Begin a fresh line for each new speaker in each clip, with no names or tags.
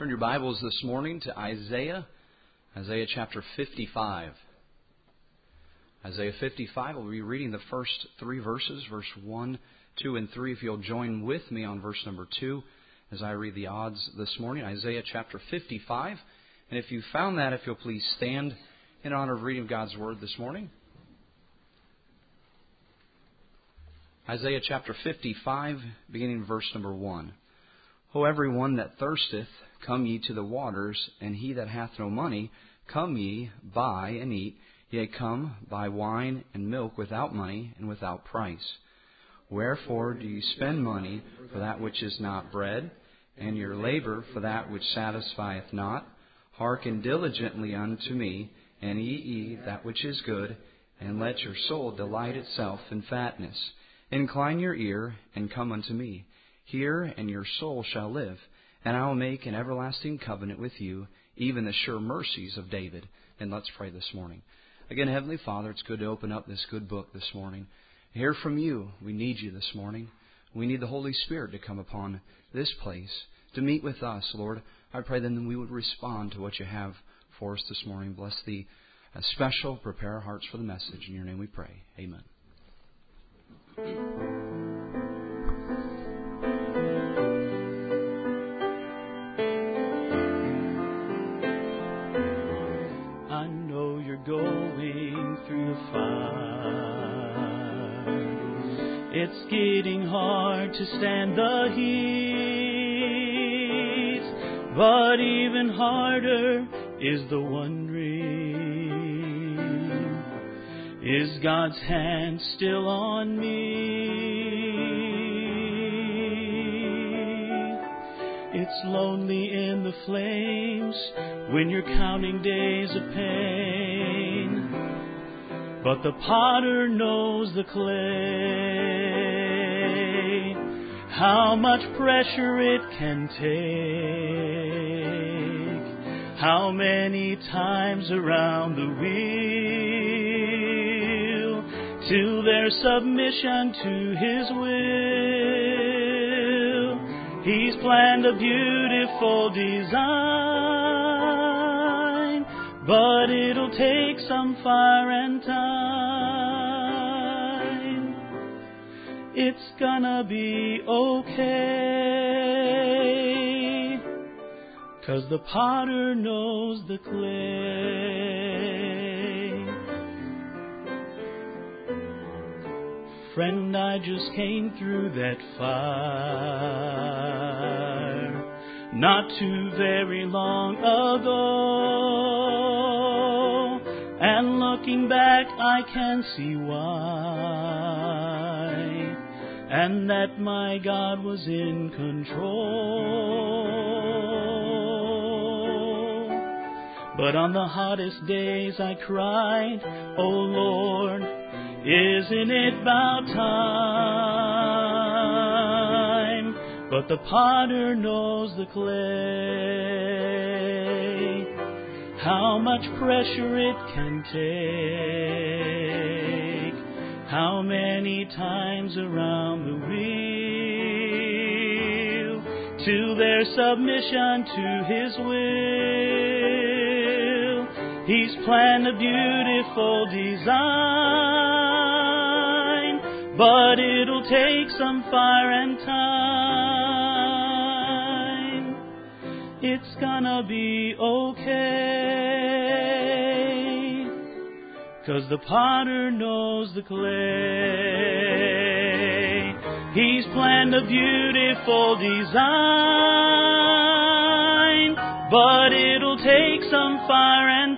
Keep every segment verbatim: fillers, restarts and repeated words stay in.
Turn your Bibles this morning to Isaiah, Isaiah chapter fifty-five. Isaiah fifty-five, we'll be reading the first three verses, verse one, two, and three. If you'll join with me on verse number two as I read the odds this morning. Isaiah chapter fifty-five. And if you found that, if you'll please stand in honor of reading God's Word this morning. Isaiah chapter fifty-five, beginning verse number one. O everyone that thirsteth, come ye to the waters, and he that hath no money, come ye, buy and eat. Yea, come, buy wine and milk without money and without price. Wherefore do ye spend money for that which is not bread, and your labor for that which satisfieth not? Hearken diligently unto me, and eat ye that which is good, and let your soul delight itself in fatness. Incline your ear, and come unto me. Hear, and your soul shall live. And I will make an everlasting covenant with you, even the sure mercies of David. And let's pray this morning. Again, Heavenly Father, it's good to open up this good book this morning. Hear from you. We need you this morning. We need the Holy Spirit to come upon this place, to meet with us, Lord. I pray then that we would respond to what you have for us this morning. Bless the uh, special. Prepare our hearts for the message. In your name we pray. Amen.
Going through the fire, it's getting hard to stand the heat, but even harder is the wondering, is God's hand still on me? It's lonely in the flames when you're counting days of pain, but the potter knows the clay, how much pressure it can take, how many times around the wheel, till their submission to His will. He's planned a beautiful design, but it'll take some fire and time. It's gonna be okay, 'cause the potter knows the clay. Friend, I just came through that fire not too very long ago, and looking back I can see why, and that my God was in control. But on the hottest days I cried, oh Lord, isn't it about time? But the potter knows the clay, how much pressure it can take, how many times around the wheel, till their submission to His will. He's planned a beautiful design, but it'll take some fire and time. It's gonna be okay, 'cause the potter knows the clay. He's planned a beautiful design, but it'll take some fire and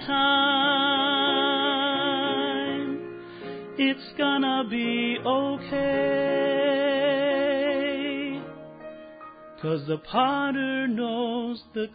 time. It's gonna be okay, 'cause the potter knows the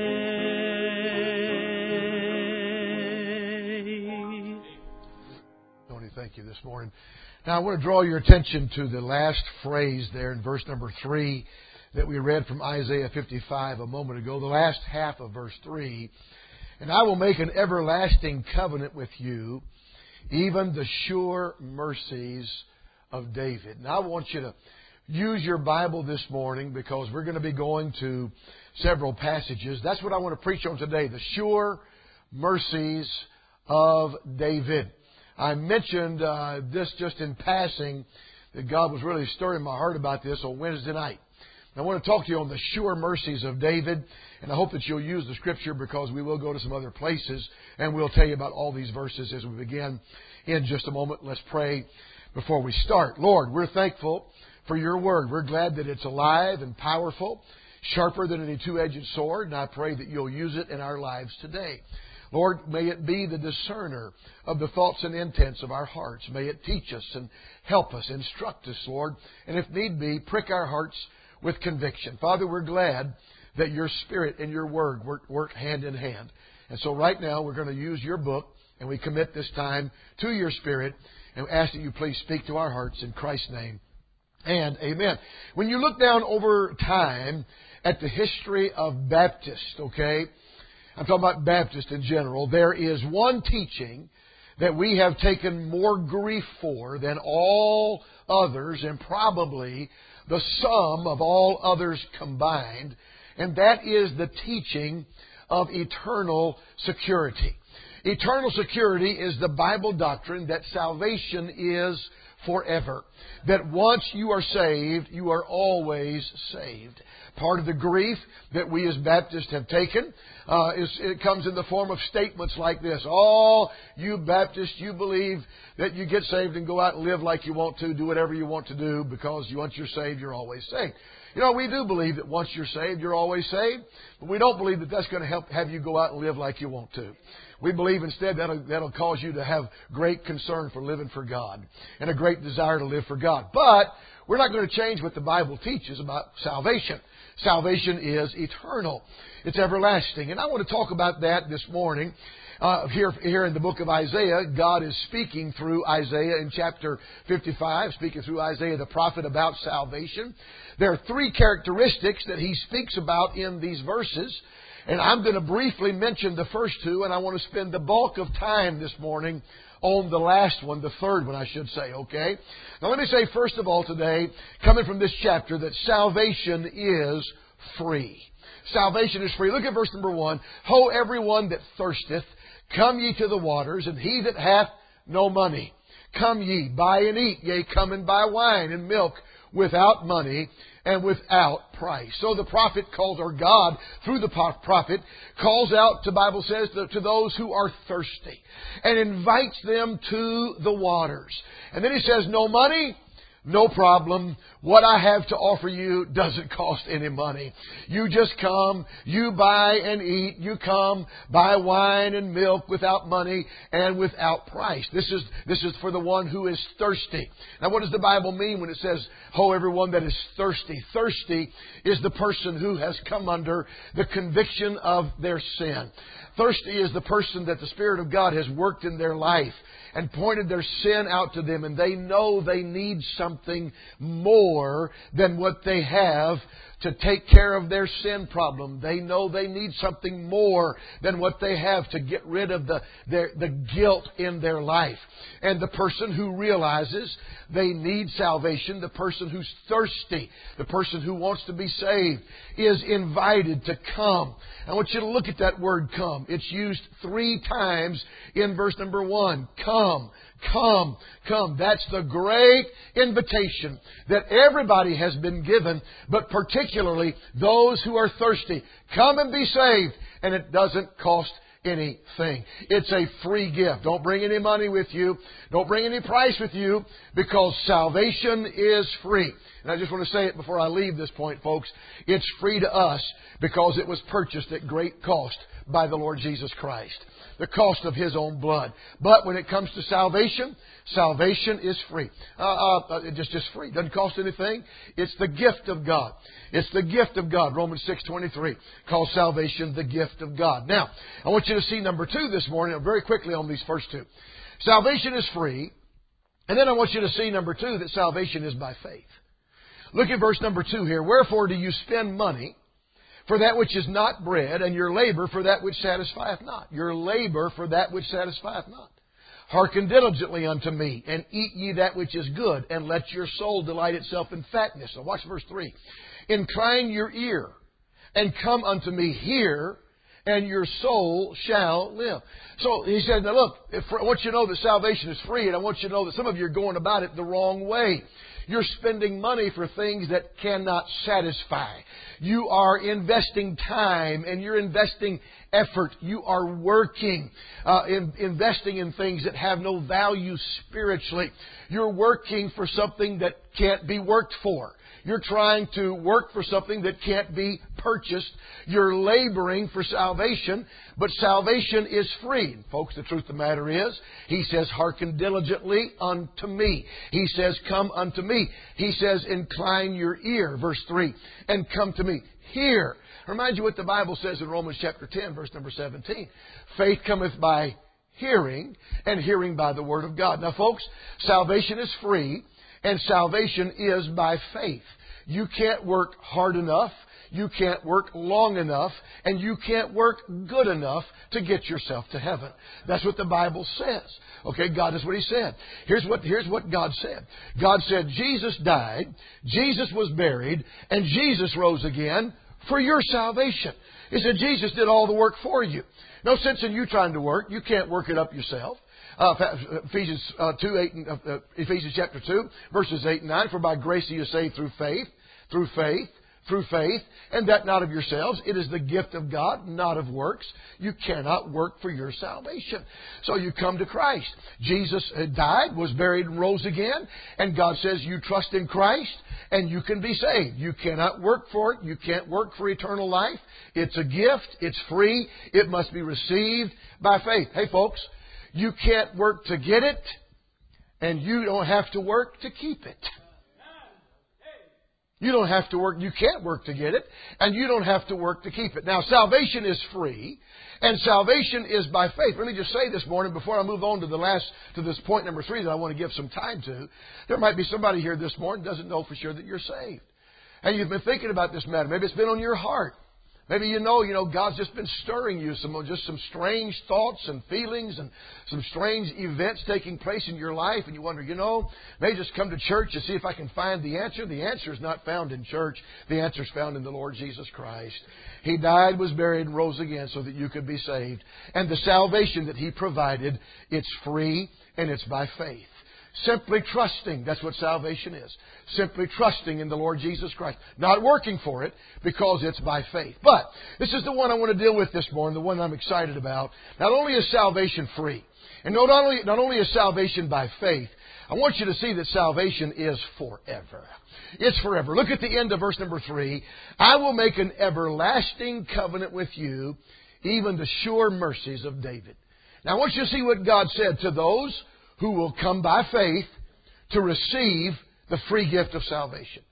clay.
Tony, thank you this morning. Now I want to draw your attention to the last phrase there in verse number three that we read from Isaiah fifty-five a moment ago, the last half of verse three. And I will make an everlasting covenant with you, even the sure mercies of David. Now I want you to use your Bible this morning because we're going to be going to several passages. That's what I want to preach on today, the sure mercies of David. I mentioned uh, this just in passing, that God was really stirring my heart about this on Wednesday night. I want to talk to you on the sure mercies of David, and I hope that you'll use the Scripture because we will go to some other places, and we'll tell you about all these verses as we begin in just a moment. Let's pray before we start. Lord, we're thankful for your Word. We're glad that it's alive and powerful, sharper than any two-edged sword, and I pray that you'll use it in our lives today. Lord, may it be the discerner of the thoughts and intents of our hearts. May it teach us and help us, instruct us, Lord, and if need be, prick our hearts with conviction. Father, we're glad that your Spirit and your Word work, work hand in hand. And so right now we're going to use your book, and we commit this time to your Spirit, and ask that you please speak to our hearts in Christ's name. And amen. When you look down over time at the history of Baptists, okay, I'm talking about Baptists in general, there is one teaching that we have taken more grief for than all others, and probably the sum of all others combined, and that is the teaching of eternal security. Eternal security is the Bible doctrine that salvation is forever. That once you are saved, you are always saved. Part of the grief that we as Baptists have taken uh, is it comes in the form of statements like this. Oh, you Baptists, you believe that you get saved and go out and live like you want to, do whatever you want to do because once you're saved, you're always saved. You know, we do believe that once you're saved, you're always saved, but we don't believe that that's going to help have you go out and live like you want to. We believe instead that'll, that'll cause you to have great concern for living for God and a great desire to live for God. But we're not going to change what the Bible teaches about salvation. Salvation is eternal. It's everlasting. And I want to talk about that this morning. Uh, here, here in the book of Isaiah, God is speaking through Isaiah in chapter fifty-five, speaking through Isaiah the prophet about salvation. There are three characteristics that he speaks about in these verses. And I'm going to briefly mention the first two, and I want to spend the bulk of time this morning on the last one, the third one, I should say, okay? Now let me say first of all today, coming from this chapter, that salvation is free. Salvation is free. Look at verse number one. Ho, everyone that thirsteth, come ye to the waters, and he that hath no money. Come ye, buy and eat, yea, come and buy wine and milk without money and without price. So the prophet calls, or God, through the prophet, calls out, the Bible says, to, to those who are thirsty and invites them to the waters. And then he says, no money? No problem. What I have to offer you doesn't cost any money. You just come, you buy and eat, you come, buy wine and milk without money and without price. This is, this is for the one who is thirsty. Now what does the Bible mean when it says, ho, everyone that is thirsty? Thirsty is the person who has come under the conviction of their sin. Thirsty is the person that the Spirit of God has worked in their life and pointed their sin out to them, and they know they need something more than what they have to take care of their sin problem. They know they need something more than what they have to get rid of the, their, the guilt in their life. And the person who realizes they need salvation, the person who's thirsty, the person who wants to be saved, is invited to come. I want you to look at that word come. It's used three times in verse number one. Come. Come, come. That's the great invitation that everybody has been given, but particularly those who are thirsty. Come and be saved, and it doesn't cost anything. It's a free gift. Don't bring any money with you. Don't bring any price with you, because salvation is free. And I just want to say it before I leave this point, folks. It's free to us because it was purchased at great cost by the Lord Jesus Christ. The cost of His own blood. But when it comes to salvation, salvation is free. Uh, uh, it's just, just free. Doesn't cost anything. It's the gift of God. It's the gift of God. Romans six twenty-three calls salvation the gift of God. Now, I want you to see number two this morning, very quickly on these first two. Salvation is free. And then I want you to see number two, that salvation is by faith. Look at verse number two here. Wherefore do you spend money for that which is not bread, and your labor for that which satisfieth not? Your labor for that which satisfieth not. Hearken diligently unto me, and eat ye that which is good, and let your soul delight itself in fatness. Now watch verse three. Incline your ear, and come unto me, hear, and your soul shall live. So he said, now look, if, I want you to know that salvation is free, and I want you to know that some of you are going about it the wrong way. You're spending money for things that cannot satisfy. You are investing time and you're investing effort. You are working, uh, in, investing in things that have no value spiritually. You're working for something that can't be worked for. You're trying to work for something that can't be purchased. You're laboring for salvation, but salvation is free. And folks, the truth of the matter is, He says, hearken diligently unto me. He says, come unto me. He says, incline your ear, verse three, and come to me. Hear. Remind you what the Bible says in Romans chapter ten, verse number seventeen. Faith cometh by hearing, and hearing by the Word of God. Now, folks, salvation is free. And salvation is by faith. You can't work hard enough, you can't work long enough, and you can't work good enough to get yourself to heaven. That's what the Bible says. Okay, God is what He said. Here's what, here's what God said. God said, Jesus died, Jesus was buried, and Jesus rose again for your salvation. He said, Jesus did all the work for you. No sense in you trying to work. You can't work it up yourself. Uh, Ephesians uh, two, eight, uh, Ephesians chapter two, verses eight and nine. For by grace are you saved through faith, through faith, through faith, and that not of yourselves. It is the gift of God, not of works. You cannot work for your salvation. So you come to Christ. Jesus died, was buried, and rose again. And God says you trust in Christ, and you can be saved. You cannot work for it. You can't work for eternal life. It's a gift. It's free. It must be received by faith. Hey, folks. You can't work to get it, and you don't have to work to keep it. You don't have to work, you can't work to get it, and you don't have to work to keep it. Now, salvation is free, and salvation is by faith. Let me just say this morning, before I move on to the last, to this point number three that I want to give some time to, there might be somebody here this morning who doesn't know for sure that you're saved. And you've been thinking about this matter. Maybe it's been on your heart. Maybe you know, you know, God's just been stirring you, some just some strange thoughts and feelings and some strange events taking place in your life, and you wonder, you know, maybe just come to church to see if I can find the answer. The answer is not found in church. The answer is found in the Lord Jesus Christ. He died, was buried, and rose again so that you could be saved. And the salvation that He provided, it's free and it's by faith. Simply trusting, that's what salvation is. Simply trusting in the Lord Jesus Christ. Not working for it, because it's by faith. But this is the one I want to deal with this morning, the one I'm excited about. Not only is salvation free, and not only, not only is salvation by faith, I want you to see that salvation is forever. It's forever. Look at the end of verse number three. I will make an everlasting covenant with you, even the sure mercies of David. Now I want you to see what God said to those who will come by faith to receive the free gift of salvation.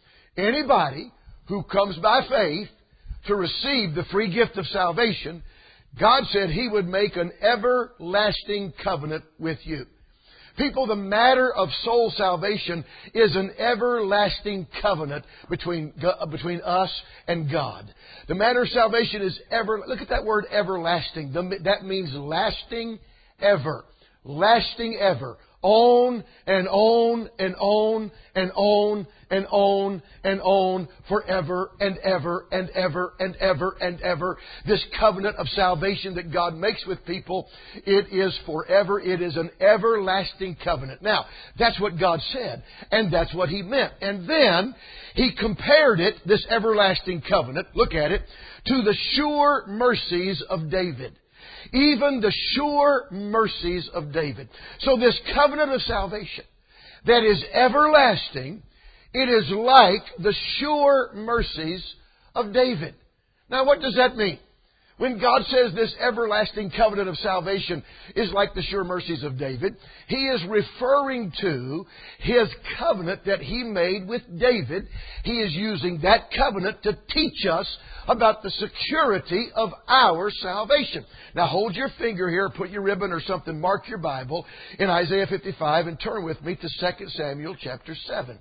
Anybody who comes by faith to receive the free gift of salvation, God said He would make an everlasting covenant with you. People, the matter of soul salvation is an everlasting covenant between, between us and God. The matter of salvation is ever, look at that word everlasting. That means lasting ever. Lasting ever. On and on and on and on and on and on forever and ever and ever and ever and ever. This covenant of salvation that God makes with people, it is forever. It is an everlasting covenant. Now, that's what God said, and that's what He meant. And then He compared it, this everlasting covenant, look at it, to the sure mercies of David. Even the sure mercies of David. So this covenant of salvation that is everlasting, it is like the sure mercies of David. Now what does that mean? When God says this everlasting covenant of salvation is like the sure mercies of David, He is referring to His covenant that He made with David. He is using that covenant to teach us about the security of our salvation. Now hold your finger here, put your ribbon or something, mark your Bible in Isaiah fifty-five and turn with me to Second Samuel chapter seven.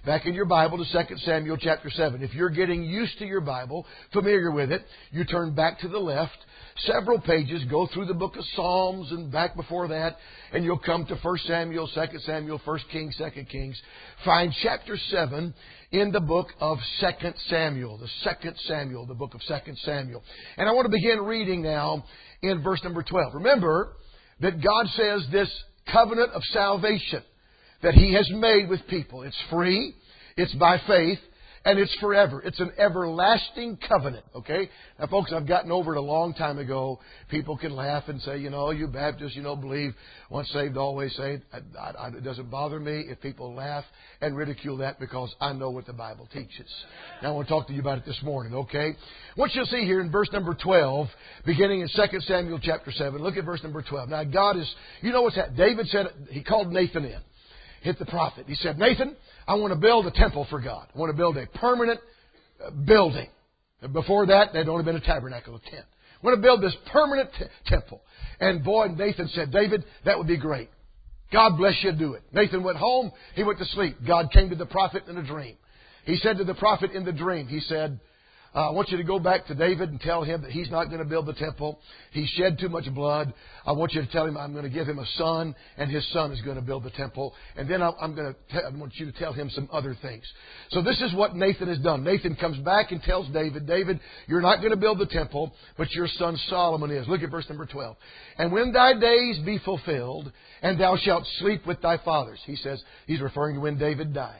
back in your Bible to Second Samuel chapter seven. If you're getting used to your Bible, familiar with it, you turn back to the left several pages, go through the book of Psalms and back before that, and you'll come to First Samuel, Second Samuel, First Kings, Second Kings. Find chapter seven in the book of Second Samuel, the Second Samuel, the book of Second Samuel. And I want to begin reading now in verse number twelve. Remember that God says this covenant of salvation that He has made with people. It's free, it's by faith, and it's forever. It's an everlasting covenant, okay? Now, folks, I've gotten over it a long time ago. People can laugh and say, you know, you Baptists, you know, believe once saved, always saved. I, I, it doesn't bother me if people laugh and ridicule that because I know what the Bible teaches. Now, I want to talk to you about it this morning, okay? What you'll see here in verse number twelve, beginning in Second Samuel chapter seven, look at verse number twelve. Now, God is, you know what's happening. David said, he called Nathan in, hit the prophet. He said, Nathan, I want to build a temple for God. I want to build a permanent building. Before that, there'd only been a tabernacle, a tent. I want to build this permanent t- temple. And boy, Nathan said, David, that would be great. God bless you, do it. Nathan went home. He went to sleep. God came to the prophet in a dream. He said to the prophet in the dream, he said, Uh, I want you to go back to David and tell him that he's not going to build the temple. He shed too much blood. I want you to tell him I'm going to give him a son, and his son is going to build the temple. And then I'm going to tell, I want you to tell him some other things. So this is what Nathan has done. Nathan comes back and tells David, David, you're not going to build the temple, but your son Solomon is. Look at verse number twelve. And when thy days be fulfilled, and thou shalt sleep with thy fathers. He says, he's referring to when David dies.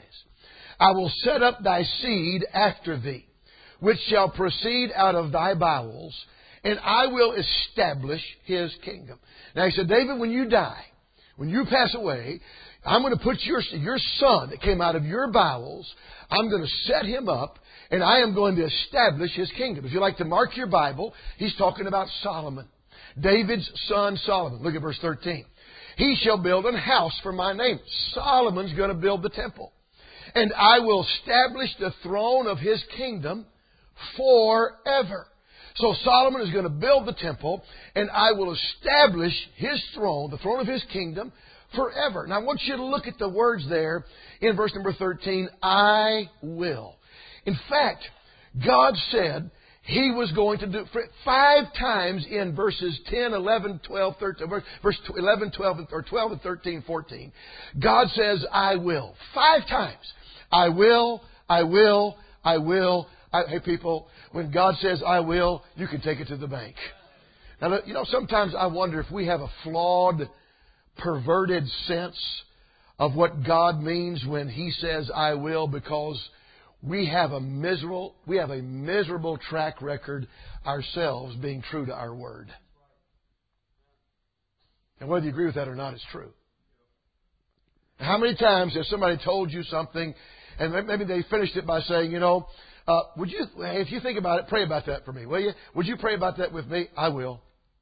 I will set up thy seed after thee, which shall proceed out of thy bowels, and I will establish his kingdom. Now he said, David, when you die, when you pass away, I'm going to put your, your son that came out of your bowels, I'm going to set him up, and I am going to establish his kingdom. If you like to mark your Bible, he's talking about Solomon. David's son Solomon. Look at verse thirteen. He shall build an house for my name. Solomon's going to build the temple. And I will establish the throne of his kingdom forever. So Solomon is going to build the temple, and I will establish his throne, the throne of his kingdom, forever. Now I want you to look at the words there in verse number thirteen, I will. In fact, God said He was going to do five times in verses ten, eleven, twelve, thirteen, verse eleven, twelve, or twelve and thirteen, fourteen. God says, I will. Five times. I will, I will, I will. I, hey people, when God says I will, you can take it to the bank. Now, you know, sometimes I wonder if we have a flawed, perverted sense of what God means when He says I will, because we have a miserable, we have a miserable track record ourselves being true to our word. And whether you agree with that or not, it's true. How many times has somebody told you something, and maybe they finished it by saying, you know, Uh, would you, if you think about it, pray about that for me, will you? Would you pray about that with me? I will.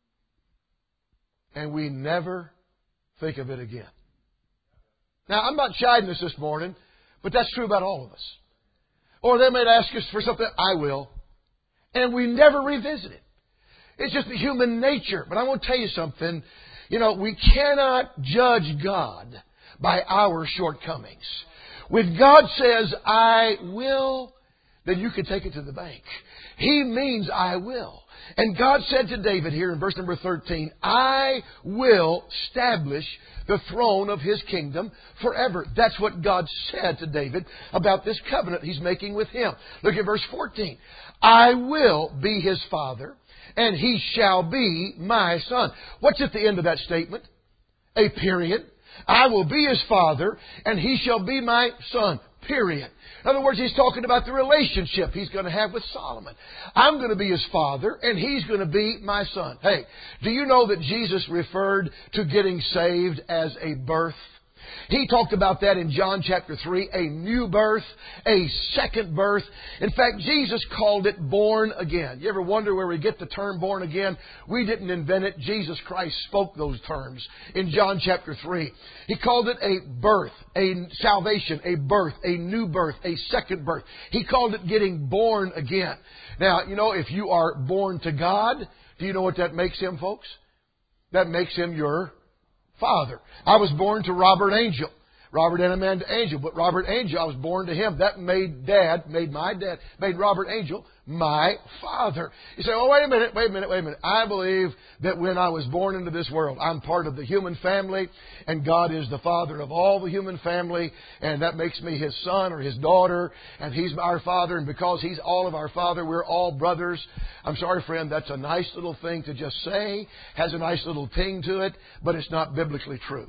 And we never think of it again. Now, I'm not chiding us this morning, but that's true about all of us. Or they might ask us for something, I will. And we never revisit it. It's just the human nature. But I want to tell you something. You know, we cannot judge God by our shortcomings. When God says, I will, then you can take it to the bank. He means I will. And God said to David here in verse number thirteen, I will establish the throne of His kingdom forever. That's what God said to David about this covenant He's making with him. Look at verse fourteen. I will be his father, and he shall be my son. What's at the end of that statement? A period. I will be his father, and he shall be my son. Period. In other words, He's talking about the relationship He's going to have with Solomon. I'm going to be his father, and he's going to be my son. Hey, do you know that Jesus referred to getting saved as a birth? He talked about that in John chapter three, a new birth, a second birth. In fact, Jesus called it born again. You ever wonder where we get the term born again? We didn't invent it. Jesus Christ spoke those terms in John chapter three. He called it a birth, a salvation, a birth, a new birth, a second birth. He called it getting born again. Now, you know, if you are born to God, do you know what that makes Him, folks? That makes Him your Father. I was born to Robert Angel. Robert and Amanda Angel. But Robert Angel, I was born to him. That made Dad, made my dad, made Robert Angel my father. You say, oh, wait a minute, wait a minute, wait a minute. I believe that when I was born into this world, I'm part of the human family, and God is the father of all the human family, and that makes me His son or His daughter, and He's our father, and because He's all of our father, we're all brothers. I'm sorry, friend, that's a nice little thing to just say, has a nice little ting to it, but it's not biblically true.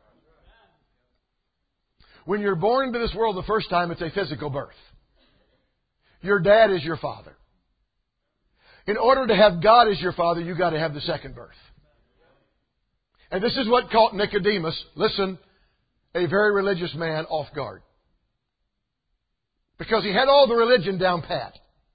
When you're born into this world the first time, it's a physical birth. Your dad is your father. In order to have God as your father, you've got to have the second birth. And this is what caught Nicodemus, listen, a very religious man, off guard. Because he had all the religion down pat.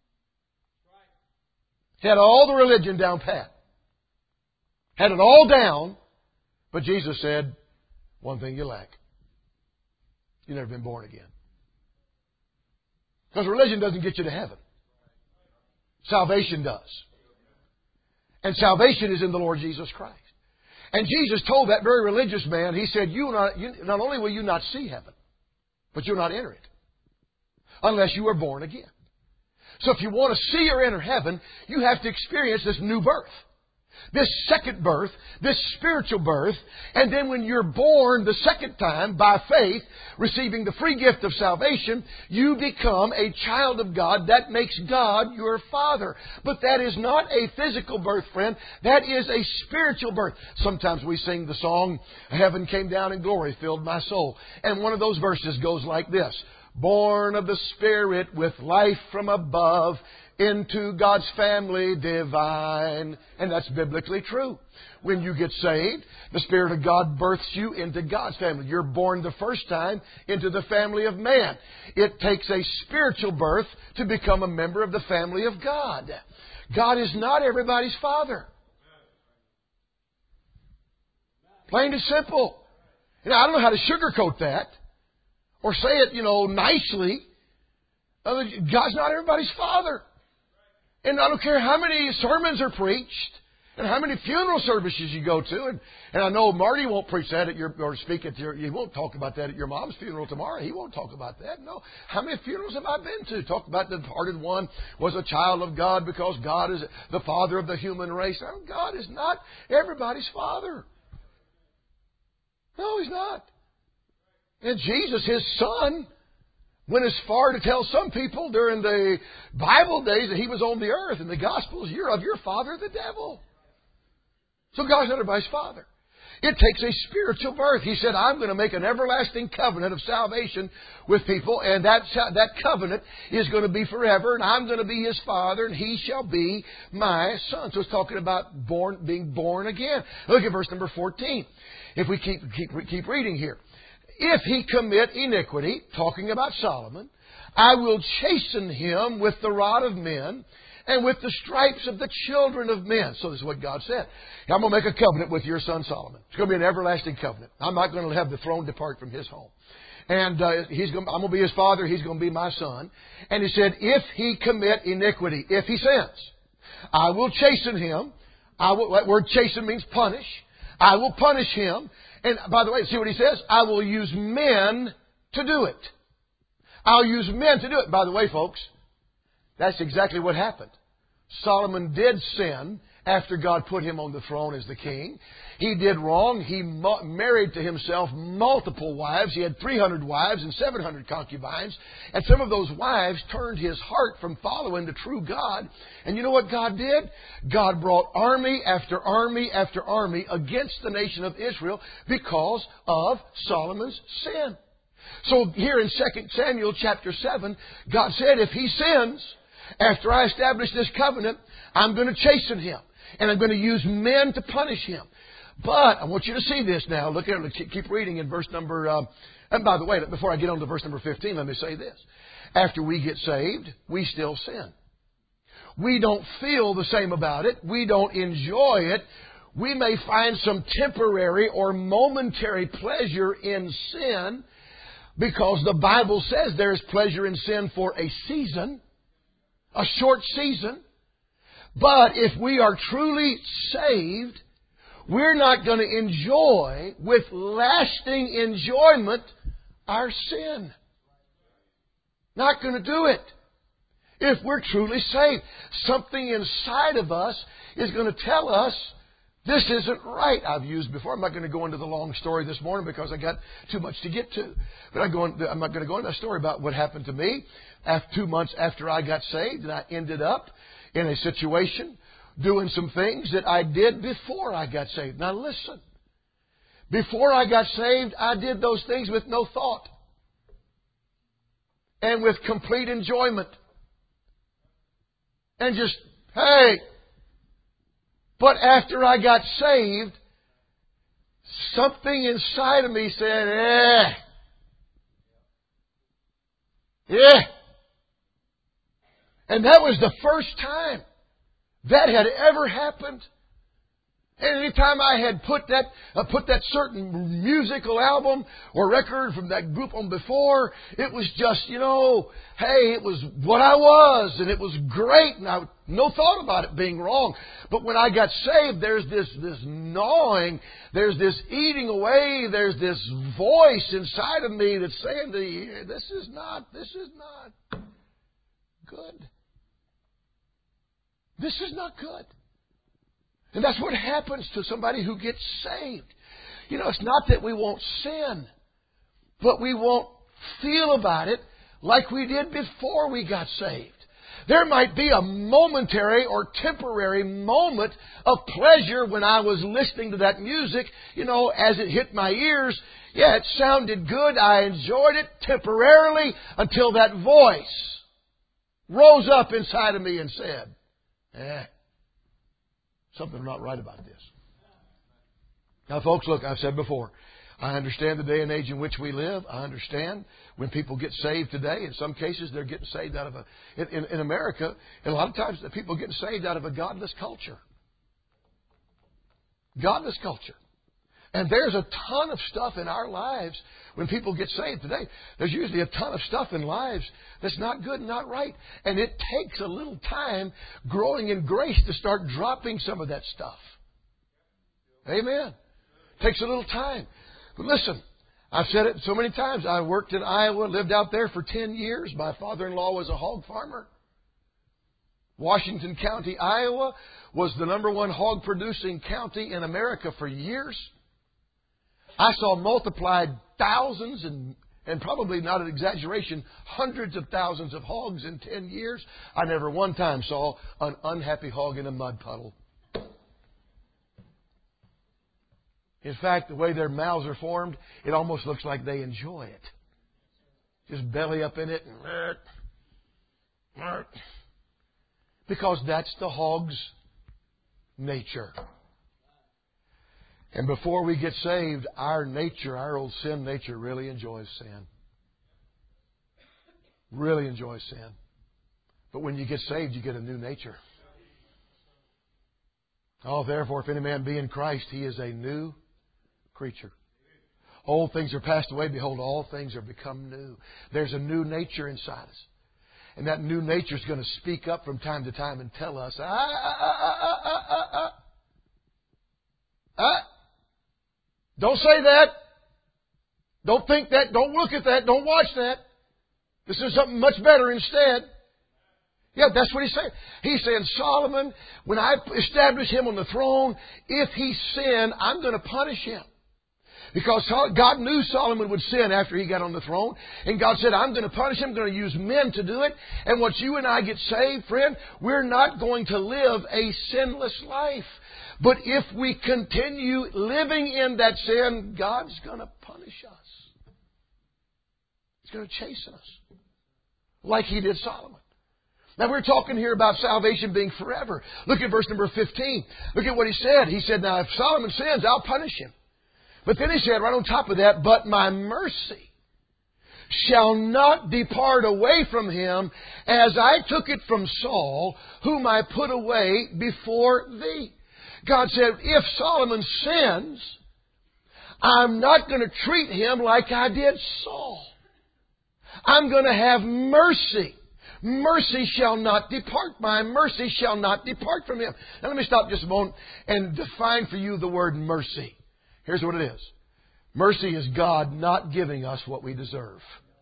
He had all the religion down pat. Had it all down. But Jesus said, one thing you lack. You've never been born again. Because religion doesn't get you to heaven. Salvation does. And salvation is in the Lord Jesus Christ. And Jesus told that very religious man, He said, you not, you, not only will you not see heaven, but you'll not enter it. Unless you are born again. So if you want to see or enter heaven, you have to experience this new birth. This second birth, this spiritual birth, and then when you're born the second time by faith, receiving the free gift of salvation, you become a child of God. That makes God your Father. But that is not a physical birth, friend. That is a spiritual birth. Sometimes we sing the song, Heaven came down and glory filled my soul. And one of those verses goes like this. Born of the Spirit with life from above, into God's family divine. And that's biblically true. When you get saved, the Spirit of God births you into God's family. You're born the first time into the family of man. It takes a spiritual birth to become a member of the family of God. God is not everybody's father. Plain and simple. You know, I don't know how to sugarcoat that or say it, you know, nicely. God's not everybody's father. And I don't care how many sermons are preached and how many funeral services you go to. And, and I know Marty won't preach that at your, or speak at your, he won't talk about that at your mom's funeral tomorrow. He won't talk about that. No. How many funerals have I been to? Talk about the departed one was a child of God because God is the father of the human race. God is not everybody's father. No, He's not. And Jesus, His Son, went as far to tell some people during the Bible days that He was on the earth in the Gospels, you're of your father, the devil. So God's not everybody's father. It takes a spiritual birth. He said, I'm going to make an everlasting covenant of salvation with people, and that, that covenant is going to be forever, and I'm going to be His father, and He shall be my son. So it's talking about born, being born again. Look at verse number fourteen. If we keep, keep, keep reading here. If he commit iniquity, talking about Solomon, I will chasten him with the rod of men and with the stripes of the children of men. So this is what God said. I'm going to make a covenant with your son Solomon. It's going to be an everlasting covenant. I'm not going to have the throne depart from his home. And uh, he's going, I'm going to be his father. He's going to be my son. And he said, if he commit iniquity, if he sins, I will chasten him. I will, that word chasten means punish. I will punish him. And by the way, see what he says? I will use men to do it. I'll use men to do it. By the way, folks, that's exactly what happened. Solomon did sin after God put him on the throne as the king. He did wrong. He married to himself multiple wives. He had three hundred wives and seven hundred concubines. And some of those wives turned his heart from following the true God. And you know what God did? God brought army after army after army against the nation of Israel because of Solomon's sin. So here in Second Samuel chapter seven, God said, if he sins, after I establish this covenant, I'm going to chasten him. And I'm going to use men to punish him. But I want you to see this now. Look at it. Keep reading in verse number... Uh, and by the way, before I get on to verse number fifteen, let me say this. After we get saved, we still sin. We don't feel the same about it. We don't enjoy it. We may find some temporary or momentary pleasure in sin because the Bible says there is pleasure in sin for a season, a short season. But if we are truly saved, we're not going to enjoy with lasting enjoyment our sin. Not going to do it. If we're truly saved, something inside of us is going to tell us this isn't right. I've used before. I'm not going to go into the long story this morning because I got too much to get to. But I'm, going, I'm not going to go into a story about what happened to me after two months after I got saved, and I ended up in a situation doing some things that I did before I got saved. Now listen. Before I got saved, I did those things with no thought and with complete enjoyment. And just, hey. But after I got saved, something inside of me said, eh. Yeah. And that was the first time that had ever happened. And any time I had put that uh, put that certain musical album or record from that group on before, it was just, you know, hey, it was what I was, and it was great, and I no thought about it being wrong. But when I got saved, there's this this gnawing, there's this eating away, there's this voice inside of me that's saying to you, this is not, this is not good. This is not good. And that's what happens to somebody who gets saved. You know, it's not that we won't sin, but we won't feel about it like we did before we got saved. There might be a momentary or temporary moment of pleasure when I was listening to that music, you know, as it hit my ears. Yeah, it sounded good. I enjoyed it temporarily until that voice rose up inside of me and said, eh. Something not right about this. Now, folks, look, I've said before, I understand the day and age in which we live. I understand when people get saved today. In some cases, they're getting saved out of a... In, in, in America, a lot of times, the people are getting saved out of a godless culture. Godless culture. And there's a ton of stuff in our lives when people get saved today. There's usually a ton of stuff in lives that's not good and not right. And it takes a little time growing in grace to start dropping some of that stuff. Amen. Takes a little time. But listen, I've said it so many times. I worked in Iowa, lived out there for ten years. My father-in-law was a hog farmer. Washington County, Iowa was the number one hog producing county in America for years. I saw multiplied thousands and, and probably not an exaggeration, hundreds of thousands of hogs in ten years. I never one time saw an unhappy hog in a mud puddle. In fact, the way their mouths are formed, it almost looks like they enjoy it. Just belly up in it and because that's the hog's nature. And before we get saved, our nature, our old sin nature, really enjoys sin. Really enjoys sin. But when you get saved, you get a new nature. Oh, therefore, if any man be in Christ, he is a new creature. Old things are passed away. Behold, all things are become new. There's a new nature inside us. And that new nature is going to speak up from time to time and tell us, ah, ah, ah, ah, ah, ah, ah. ah. Don't say that. Don't think that. Don't look at that. Don't watch that. This is something much better instead. Yeah, that's what he's saying. He's saying, Solomon, when I establish him on the throne, if he sin, I'm going to punish him. Because God knew Solomon would sin after he got on the throne. And God said, I'm going to punish him. I'm going to use men to do it. And once you and I get saved, friend, we're not going to live a sinless life. But if we continue living in that sin, God's going to punish us. He's going to chasten us. Like He did Solomon. Now we're talking here about salvation being forever. Look at verse number fifteen. Look at what he said. He said, now if Solomon sins, I'll punish him. But then he said right on top of that, but my mercy shall not depart away from him as I took it from Saul, whom I put away before thee. God said, if Solomon sins, I'm not going to treat him like I did Saul. I'm going to have mercy. Mercy shall not depart. My mercy shall not depart from him. Now let me stop just a moment and define for you the word mercy. Here's what it is. Mercy is God not giving us what we deserve.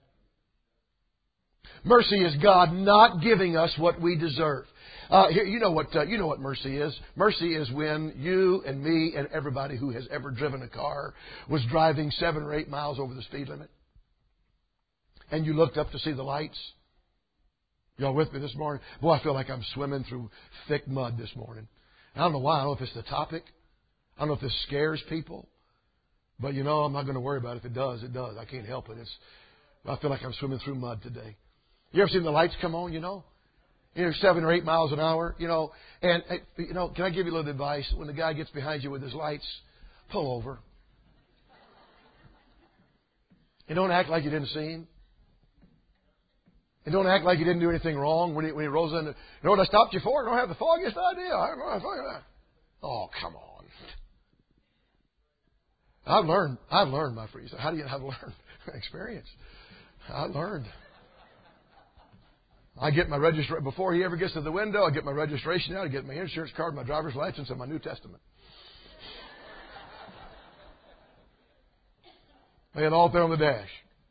Mercy is God not giving us what we deserve. Uh, here, you know what uh, you know what mercy is. Mercy is when you and me and everybody who has ever driven a car was driving seven or eight miles over the speed limit, and you looked up to see the lights. Y'all with me this morning? Boy, I feel like I'm swimming through thick mud this morning. I don't know why. I don't know if it's the topic. I don't know if this scares people. But, you know, I'm not going to worry about it. If it does, it does. I can't help it. It's, I feel like I'm swimming through mud today. You ever seen the lights come on, you know? You're seven or eight miles an hour, you know. And, you know, can I give you a little advice? When the guy gets behind you with his lights, pull over. And don't act like you didn't see him. And don't act like you didn't do anything wrong when he, when he rolls in. You know what I stopped you for? I don't have the foggiest idea. I don't know what I'm talking about. Oh, come on. I've learned. I've learned, my friends. How do you have learned? Experience. I learned. I get my registration before he ever gets to the window. I get my registration out. I get my insurance card, my driver's license, and my New Testament. I had all there on the dash.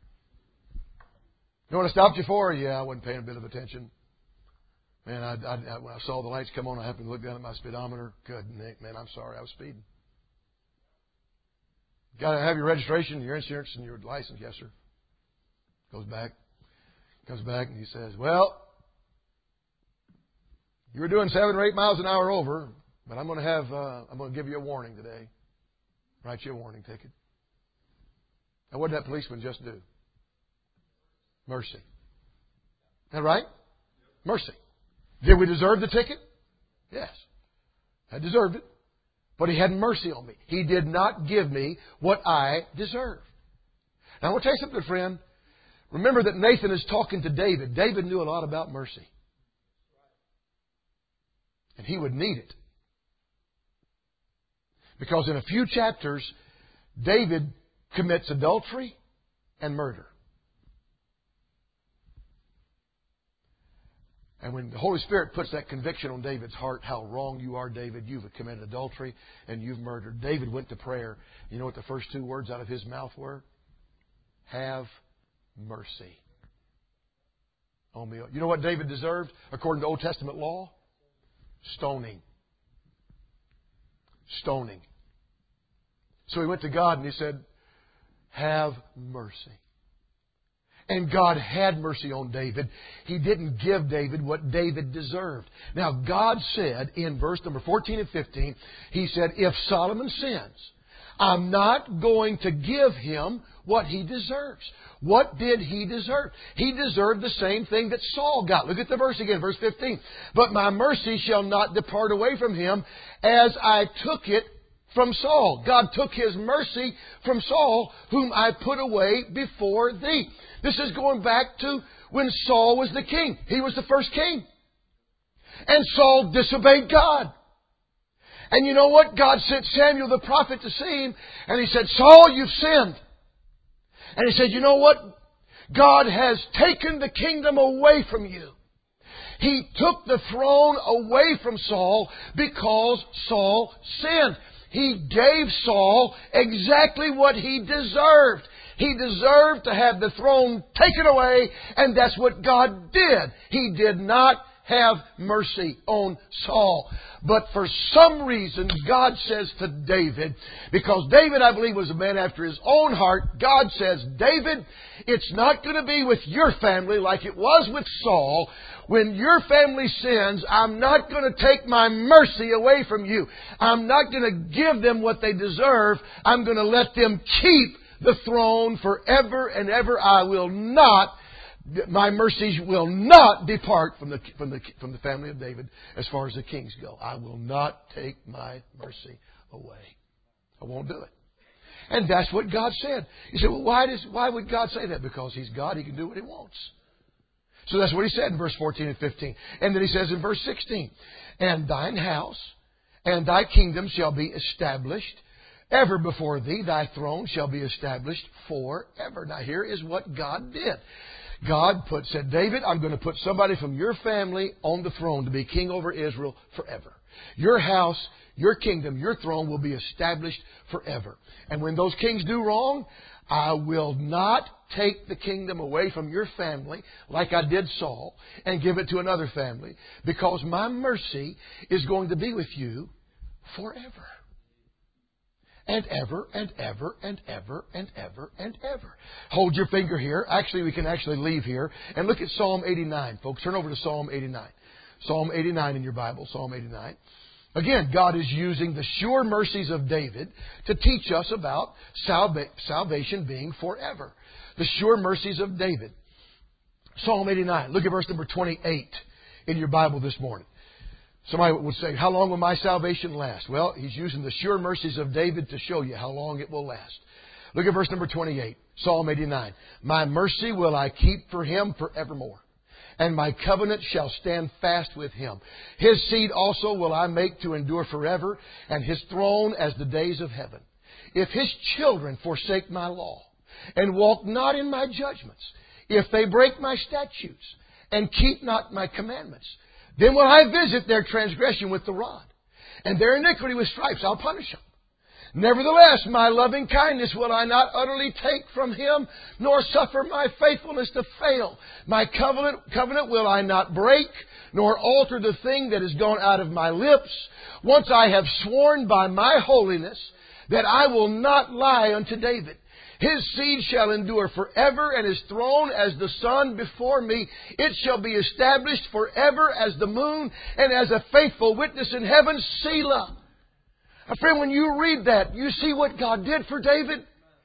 You know what I stopped you for? Yeah, I wasn't paying a bit of attention. Man, I, I, I, when I saw the lights come on, I happened to look down at my speedometer. Good, Nick, man, I'm sorry, I was speeding. Got to have your registration, your insurance, and your license. Yes, sir. Goes back. Comes back and he says, well, you were doing seven or eight miles an hour over, but I'm going to have, uh, I'm going to give you a warning today. Write you a warning ticket. Now, what did that policeman just do? Mercy. Is that right? Mercy. Did we deserve the ticket? Yes. I deserved it. But He had mercy on me. He did not give me what I deserved. Now, I want to tell you something, friend. Remember that Nathan is talking to David. David knew a lot about mercy. And he would need it. Because in a few chapters, David commits adultery and murder. And when the Holy Spirit puts that conviction on David's heart, how wrong you are, David, you've committed adultery and you've murdered. David went to prayer. You know what the first two words out of his mouth were? Have mercy on me. You know what David deserved according to Old Testament law? Stoning. Stoning. So he went to God and he said, have mercy. And God had mercy on David. He didn't give David what David deserved. Now, God said in verse number fourteen and fifteen, He said, if Solomon sins, I'm not going to give him what he deserves. What did he deserve? He deserved the same thing that Saul got. Look at the verse again, verse fifteen. But my mercy shall not depart away from him as I took it from Saul. God took His mercy from Saul, whom I put away before thee. This is going back to when Saul was the king. He was the first king. And Saul disobeyed God. And you know what? God sent Samuel the prophet to see him. And he said, Saul, you've sinned. And he said, you know what? God has taken the kingdom away from you. He took the throne away from Saul because Saul sinned. He gave Saul exactly what he deserved. He deserved to have the throne taken away, and that's what God did. He did not have mercy on Saul. But for some reason, God says to David, because David, I believe, was a man after His own heart, God says, David, it's not going to be with your family like it was with Saul. When your family sins, I'm not going to take my mercy away from you. I'm not going to give them what they deserve. I'm going to let them keep the throne forever and ever. I will not My mercies will not depart from the, from the, from the family of David as far as the kings go. I will not take my mercy away. I won't do it. And that's what God said. You say, well, why does, why would God say that? Because He's God. He can do what He wants. So that's what He said in verse fourteen and fifteen. And then He says in verse sixteen, and thine house and thy kingdom shall be established ever before thee. Thy throne shall be established forever. Now here is what God did. God put said, David, I'm going to put somebody from your family on the throne to be king over Israel forever. Your house, your kingdom, your throne will be established forever. And when those kings do wrong, I will not take the kingdom away from your family like I did Saul and give it to another family, because my mercy is going to be with you forever. And ever and ever and ever and ever and ever. Hold your finger here. Actually, we can actually leave here and look at Psalm eighty-nine. Folks, turn over to Psalm eighty-nine. Psalm eighty-nine in your Bible. Psalm eighty-nine. Again, God is using the sure mercies of David to teach us about salva- salvation being forever. The sure mercies of David. Psalm eighty-nine. Look at verse number twenty-eight in your Bible this morning. Somebody would say, how long will my salvation last? Well, he's using the sure mercies of David to show you how long it will last. Look at verse number twenty-eight, Psalm eighty-nine. My mercy will I keep for him forevermore, and my covenant shall stand fast with him. His seed also will I make to endure forever, and his throne as the days of heaven. If his children forsake my law, and walk not in my judgments, if they break my statutes, and keep not my commandments, then will I visit their transgression with the rod, and their iniquity with stripes. I'll punish them. Nevertheless, my loving kindness will I not utterly take from him, nor suffer my faithfulness to fail. My covenant, covenant will I not break, nor alter the thing that has gone out of my lips. Once I have sworn by my holiness that I will not lie unto David. His seed shall endure forever, and his throne as the sun before me. It shall be established forever as the moon, and as a faithful witness in heaven. Selah. Now, friend, when you read that, you see what God did for David.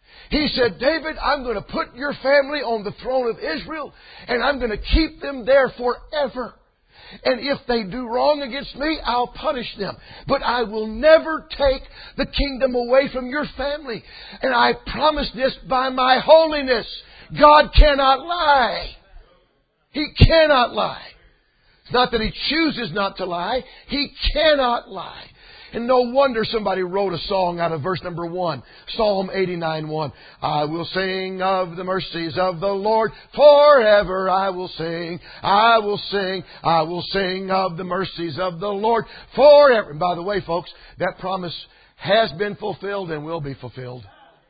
He said, David, I'm going to put your family on the throne of Israel, and I'm going to keep them there forever. And if they do wrong against me, I'll punish them. But I will never take the kingdom away from your family. And I promise this by my holiness. God cannot lie. He cannot lie. It's not that He chooses not to lie. He cannot lie. And no wonder somebody wrote a song out of verse number one. Psalm eighty-nine one. I will sing of the mercies of the Lord. Forever I will sing. I will sing. I will sing of the mercies of the Lord. Forever. And by the way, folks, that promise has been fulfilled and will be fulfilled.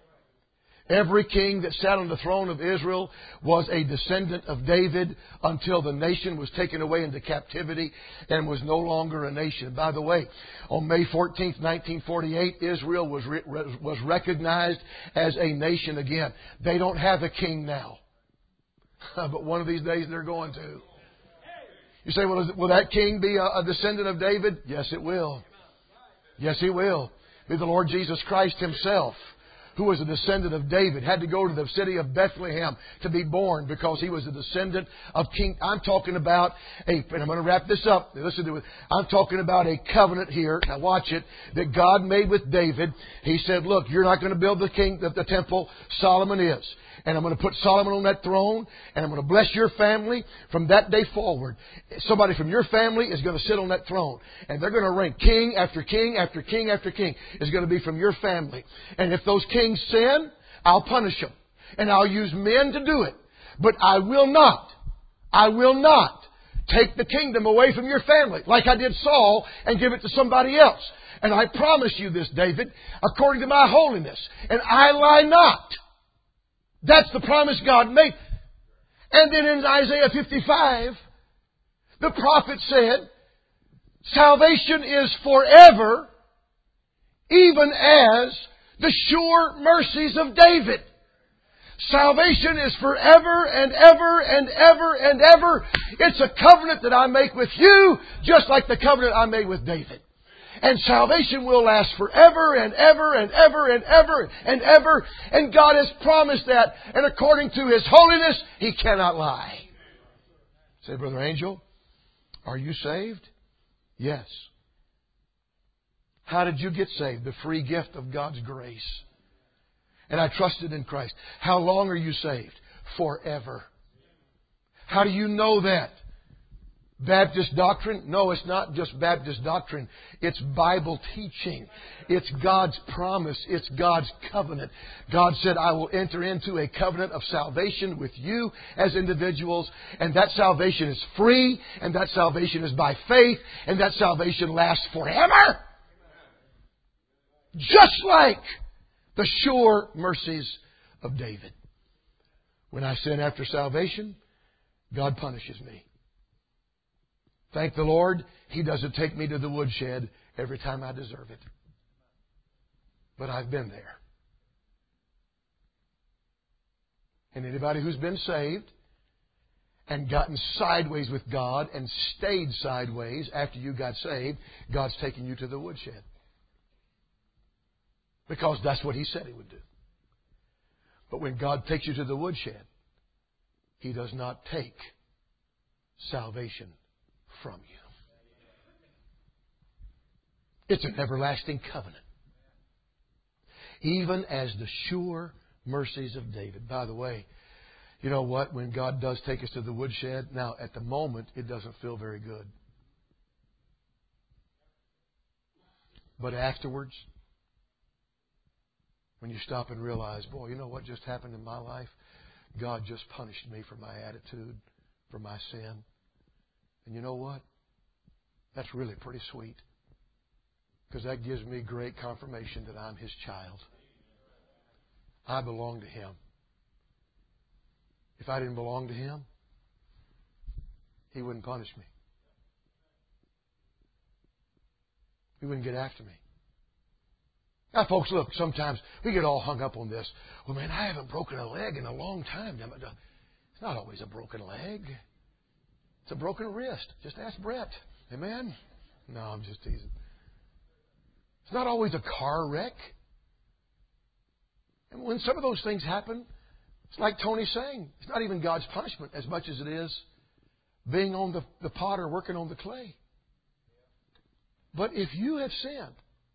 Every king that sat on the throne of Israel was a descendant of David until the nation was taken away into captivity and was no longer a nation. By the way, on May fourteenth, nineteen forty-eight, Israel was re- was recognized as a nation again. They don't have a king now. But one of these days they're going to. You say, well, will that king be a, a descendant of David? Yes, it will. Yes, he will. Be the Lord Jesus Christ Himself, who was a descendant of David, had to go to the city of Bethlehem to be born because he was a descendant of King. I'm talking about a, and I'm going to wrap this up. Listen to it. I'm talking about a covenant here. Now watch it. That God made with David. He said, look, you're not going to build the king, the, the temple. Solomon is. And I'm going to put Solomon on that throne, and I'm going to bless your family from that day forward. Somebody from your family is going to sit on that throne, and they're going to reign. King after king after king after king is going to be from your family. And if those kings sin, I'll punish them. And I'll use men to do it. But I will not, I will not take the kingdom away from your family like I did Saul and give it to somebody else. And I promise you this, David, according to my holiness, and I lie not. That's the promise God made. And then in Isaiah fifty-five, the prophet said, salvation is forever, even as the sure mercies of David. Salvation is forever and ever and ever and ever. It's a covenant that I make with you, just like the covenant I made with David. And salvation will last forever and ever and ever and ever and ever. And God has promised that. And according to His holiness, He cannot lie. Say, Brother Angel, are you saved? Yes. How did you get saved? The free gift of God's grace. And I trusted in Christ. How long are you saved? Forever. How do you know that? Baptist doctrine? No, it's not just Baptist doctrine. It's Bible teaching. It's God's promise. It's God's covenant. God said, I will enter into a covenant of salvation with you as individuals. And that salvation is free. And that salvation is by faith. And that salvation lasts forever. Just like the sure mercies of David. When I sin after salvation, God punishes me. Thank the Lord, He doesn't take me to the woodshed every time I deserve it. But I've been there. And anybody who's been saved and gotten sideways with God and stayed sideways after you got saved, God's taking you to the woodshed. Because that's what He said He would do. But when God takes you to the woodshed, He does not take salvation from you. It's an everlasting covenant. Even as the sure mercies of David. By the way, you know what? When God does take us to the woodshed, now at the moment it doesn't feel very good. But afterwards, when you stop and realize, boy, you know what just happened in my life? God just punished me for my attitude, for my sin. And you know what? That's really pretty sweet. Because that gives me great confirmation that I'm His child. I belong to Him. If I didn't belong to Him, He wouldn't punish me. He wouldn't get after me. Now, folks, look, sometimes we get all hung up on this. Well, man, I haven't broken a leg in a long time. It's not always a broken leg. It's a broken wrist. Just ask Brett. Amen? No, I'm just teasing. It's not always a car wreck. And when some of those things happen, it's like Tony's saying. It's not even God's punishment as much as it is being on the, the potter working on the clay. But if you have sinned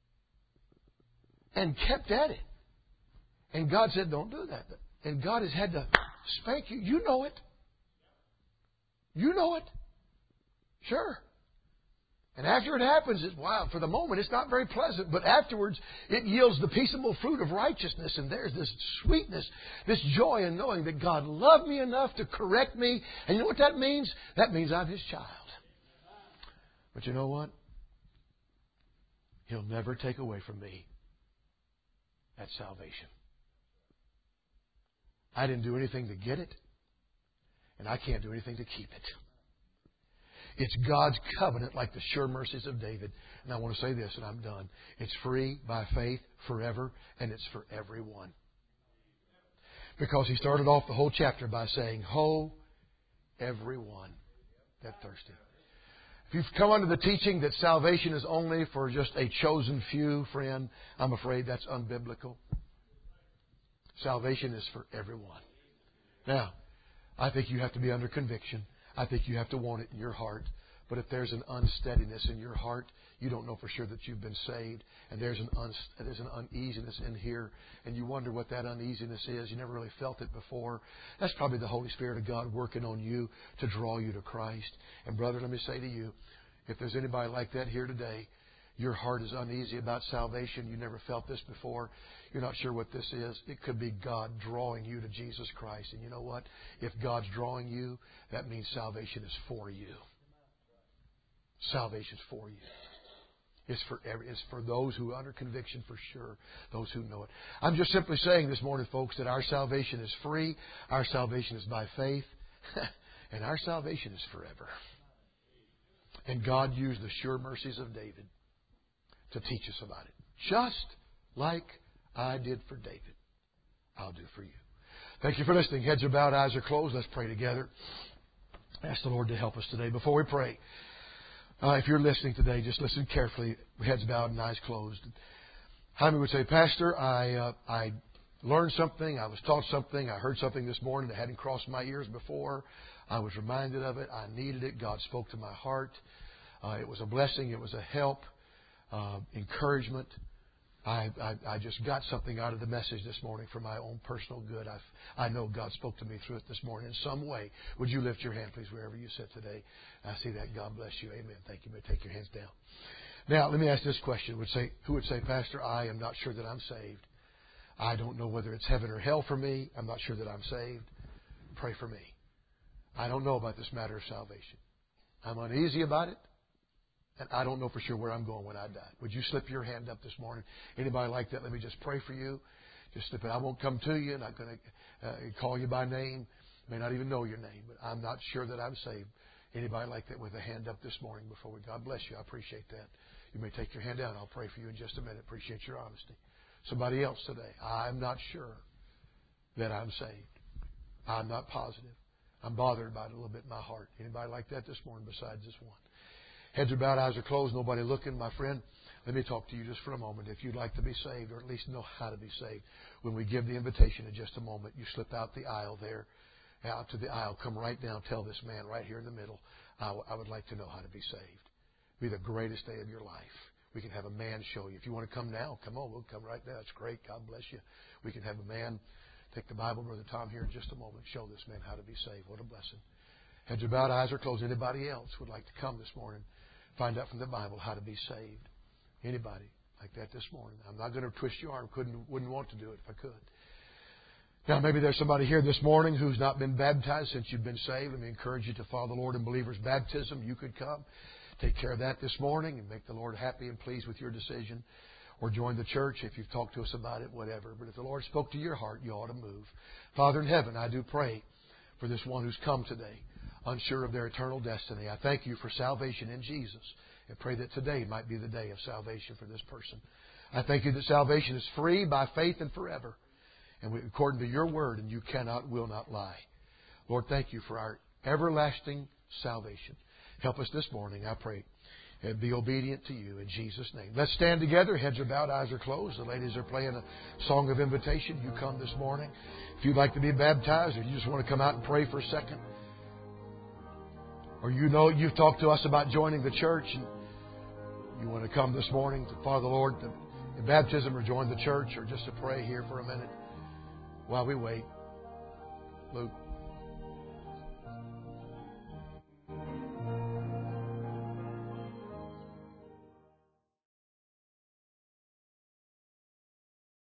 and kept at it, and God said, don't do that, and God has had to spank you, you know it. You know it. Sure. And after it happens, it's, wow, for the moment it's not very pleasant, but afterwards it yields the peaceable fruit of righteousness, and there's this sweetness, this joy in knowing that God loved me enough to correct me. And you know what that means? That means I'm His child. But you know what? He'll never take away from me that salvation. I didn't do anything to get it, and I can't do anything to keep it. It's God's covenant like the sure mercies of David. And I want to say this, and I'm done. It's free by faith forever, and it's for everyone. Because He started off the whole chapter by saying, Ho, everyone that thirsteth. If you've come under the teaching that salvation is only for just a chosen few, friend, I'm afraid that's unbiblical. Salvation is for everyone. Now, I think you have to be under conviction. I think you have to want it in your heart. But if there's an unsteadiness in your heart, you don't know for sure that you've been saved. And there's an, un- there's an uneasiness in here. And you wonder what that uneasiness is. You never really felt it before. That's probably the Holy Spirit of God working on you to draw you to Christ. And brother, let me say to you, if there's anybody like that here today, your heart is uneasy about salvation. You never felt this before. You're not sure what this is. It could be God drawing you to Jesus Christ. And you know what? If God's drawing you, that means salvation is for you. Salvation's for you. It's for every, it's for those who are under conviction for sure. Those who know it. I'm just simply saying this morning, folks, that our salvation is free. Our salvation is by faith. And our salvation is forever. And God used the sure mercies of David to teach us about it. Just like I did for David, I'll do for you. Thank you for listening. Heads are bowed, eyes are closed. Let's pray together. Ask the Lord to help us today. Before we pray, uh, if you're listening today, just listen carefully. Heads bowed and eyes closed. Jaime would say, Pastor, I uh, I learned something. I was taught something. I heard something this morning that hadn't crossed my ears before. I was reminded of it. I needed it. God spoke to my heart. Uh, it was a blessing. It was a help, uh, encouragement. I, I, I just got something out of the message this morning for my own personal good. I've, I know God spoke to me through it this morning in some way. Would you lift your hand, please, wherever you sit today? I see that. God bless you. Amen. Thank you. You may take your hands down. Now, let me ask this question. Would say, who would say, Pastor, I am not sure that I'm saved. I don't know whether it's heaven or hell for me. I'm not sure that I'm saved. Pray for me. I don't know about this matter of salvation. I'm uneasy about it. And I don't know for sure where I'm going when I die. Would you slip your hand up this morning? Anybody like that? Let me just pray for you. Just slip it. I won't come to you. I'm not going to uh, call you by name. May not even know your name. But I'm not sure that I'm saved. Anybody like that with a hand up this morning before we? God bless you. I appreciate that. You may take your hand down. I'll pray for you in just a minute. Appreciate your honesty. Somebody else today. I'm not sure that I'm saved. I'm not positive. I'm bothered about it a little bit in my heart. Anybody like that this morning besides this one? Heads are bowed, eyes are closed, nobody looking. My friend, let me talk to you just for a moment. If you'd like to be saved, or at least know how to be saved, when we give the invitation in just a moment, you slip out the aisle there, out to the aisle, come right down, tell this man right here in the middle, I, w- I would like to know how to be saved. Be the greatest day of your life. We can have a man show you. If you want to come now, come on, we'll come right now. That's great. God bless you. We can have a man take the Bible, Brother Tom, here in just a moment. Show this man how to be saved. What a blessing. Heads are bowed, eyes are closed. Anybody else would like to come this morning? Find out from the Bible how to be saved. Anybody like that this morning? I'm not going to twist your arm. Couldn't, wouldn't want to do it if I could. Now, maybe there's somebody here this morning who's not been baptized since you've been saved. Let me encourage you to follow the Lord in believer's baptism. You could come. Take care of that this morning and make the Lord happy and pleased with your decision. Or join the church if you've talked to us about it, whatever. But if the Lord spoke to your heart, you ought to move. Father in heaven, I do pray for this one who's come today, unsure of their eternal destiny. I thank you for salvation in Jesus and pray that today might be the day of salvation for this person. I thank you that salvation is free by faith and forever, and we, according to your word, and you cannot, will not lie. Lord, thank you for our everlasting salvation. Help us this morning, I pray, and be obedient to you in Jesus' name. Let's stand together. Heads are bowed, eyes are closed. The ladies are playing a song of invitation. You come this morning. If you'd like to be baptized or you just want to come out and pray for a second, or you know you've talked to us about joining the church and you want to come this morning to follow the Lord in baptism or join the church or just to pray here for a minute while we wait. Luke.